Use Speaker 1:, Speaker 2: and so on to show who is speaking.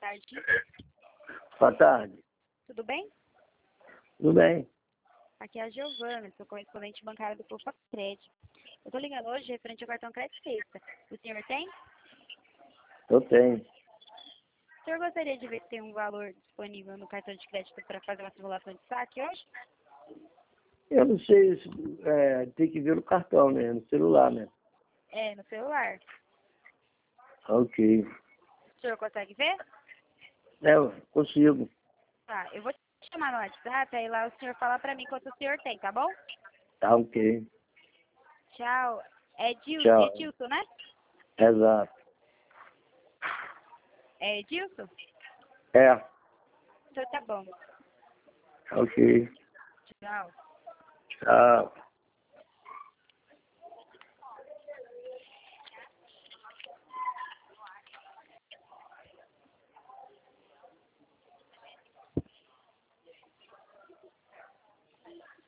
Speaker 1: tarde.
Speaker 2: Boa tarde.
Speaker 1: Tudo bem?
Speaker 2: Tudo bem?
Speaker 1: Aqui é a Giovana, sou correspondente bancária do Povo Crédito. Eu tô ligando hoje referente ao cartão Crédito Sexta. O senhor tem?
Speaker 2: Eu tenho.
Speaker 1: O senhor gostaria de ver se tem um valor disponível no cartão de crédito para fazer uma simulação de saque hoje?
Speaker 2: Eu não sei, tem que ver no cartão, né? No celular, né?
Speaker 1: É, no celular.
Speaker 2: Ok.
Speaker 1: O senhor consegue ver?
Speaker 2: Eu consigo.
Speaker 1: Tá, eu vou te chamar no WhatsApp, aí lá o senhor fala pra mim quanto o senhor tem, tá bom?
Speaker 2: Tá ok.
Speaker 1: Tchau. É
Speaker 2: Tchau.
Speaker 1: Edilson, né?
Speaker 2: Exato.
Speaker 1: É Edilson?
Speaker 2: É.
Speaker 1: Então tá bom.
Speaker 2: Ok.
Speaker 1: Tchau.
Speaker 2: Tchau.